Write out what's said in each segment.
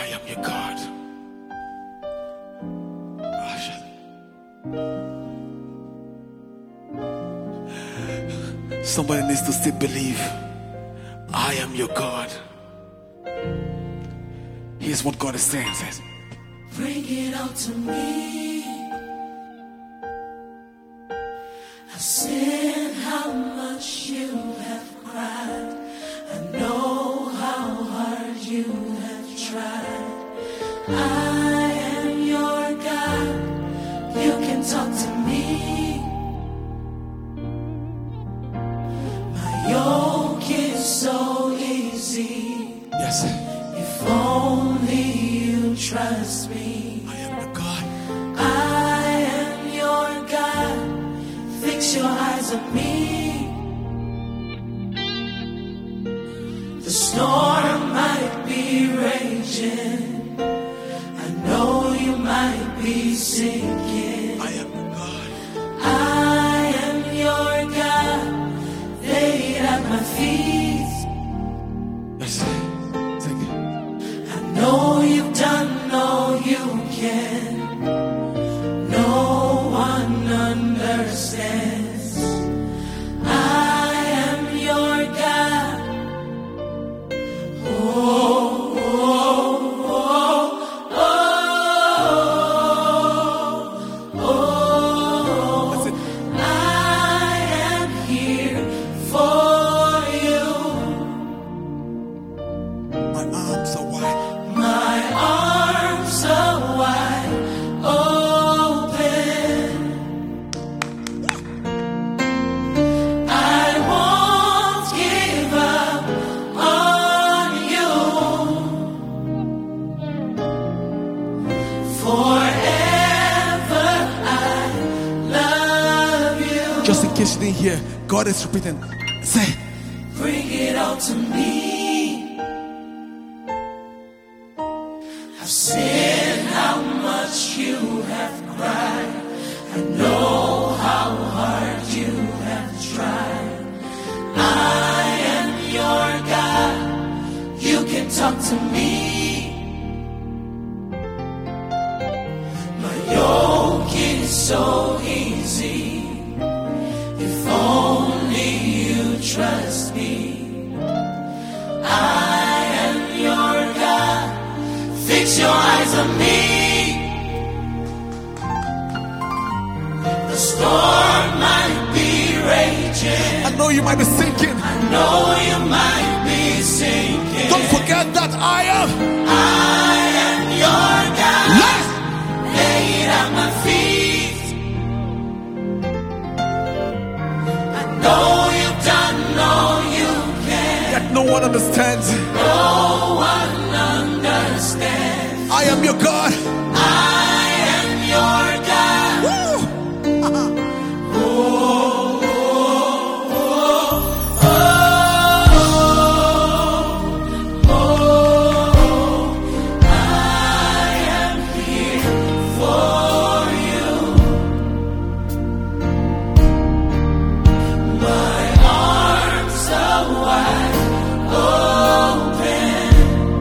I am your God. Somebody needs to still believe. I am your God. Here's what God is saying. Says, bring it out to me. I've seen how much you have cried. I know how hard you have tried. I am your God. You can talk to me. My yoke is so easy. yes, If only you trust me. I am your God. I am your God. Fix your eyes on me. The storm might be raging. I know you might be sinking. I am your God. I am your God. Lay it at my feet. Yes, take it. I know you've done all you can. No one understands. I am your God. Oh, oh, oh, oh, oh. That's it. I am here for you. My arms are wide. My arms are wide open. I won't give up on you. Forever I love you. Just in case you didn't hear, God is repeating. Say, Bring it all to me. I've seen how much you have cried. I know how hard you have tried. I am your God. You can talk to me. My yoke is so easy. If only you trust me. I am your God. Fix your eyes on me. The storm might be raging. I know you might be sinking. I know you might be sinking. Don't forget that I am. I am your God. Yes. Lay it at my feet. I know you've done all you can. Yet no one understands. No one understands. I am your God. I am your God. Woo. Oh, oh, oh, oh, oh. I am here for you. My arms are wide open.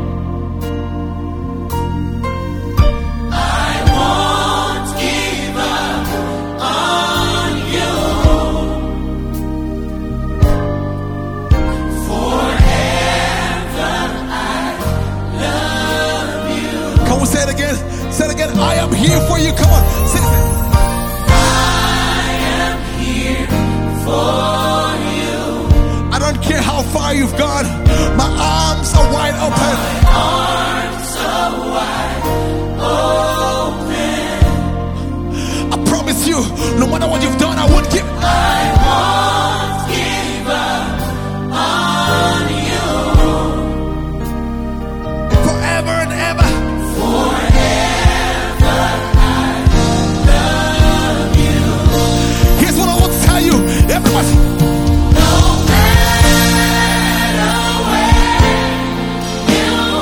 I won't give up on you. Forever I love you. Come on, say it again. Say it again. I am here for you. Come on. Say it. I am here for you. I don't care how far you've gone. My arms are wide open. Arms are wide open. I promise you, no matter what you've done, I won't give. I won't give up on you. Forever and ever. Forever I love you. Here's what I want to tell you. Everybody. No matter where you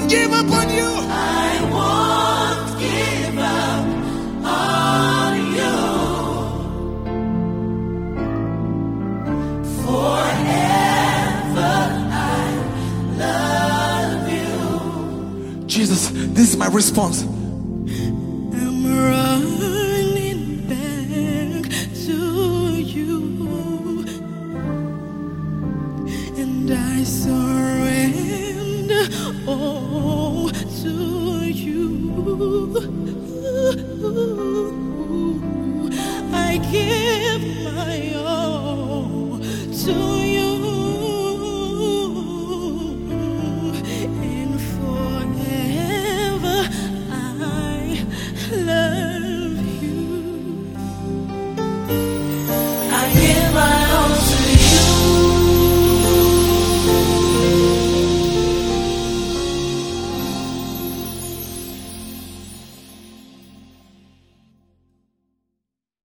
give up on you. I won't give up on you. Forever I love you. Jesus, this is my response. I'm running back to you, and I surrender all to you.